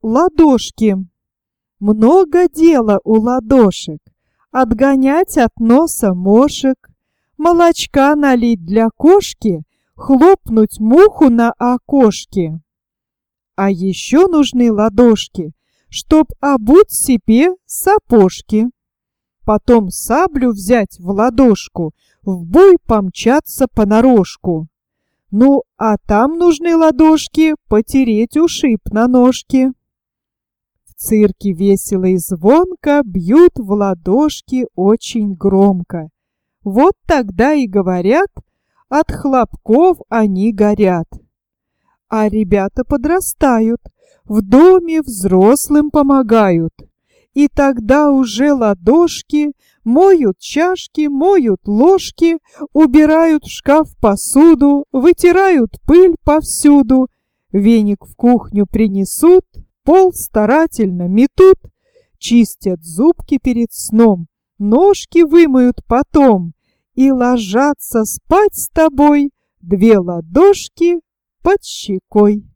ладошки. Много дела у ладошек. Отгонять от носа мошек, молочка налить для кошки, хлопнуть муху на окошке. А еще нужны ладошки, чтоб обуть себе сапожки. Потом саблю взять в ладошку, в бой помчаться понарошку. Ну, а там нужны ладошки потереть ушиб на ножке. В цирке весело и звонко бьют в ладошки очень громко. Вот тогда и говорят, от хлопков они горят. А ребята подрастают, в доме взрослым помогают. И тогда уже ладошки моют чашки, моют ложки, убирают в шкаф посуду, вытирают пыль повсюду, веник в кухню принесут, пол старательно метут, чистят зубки перед сном, ножки вымоют потом и ложатся спать с тобой две ладошки под щекой.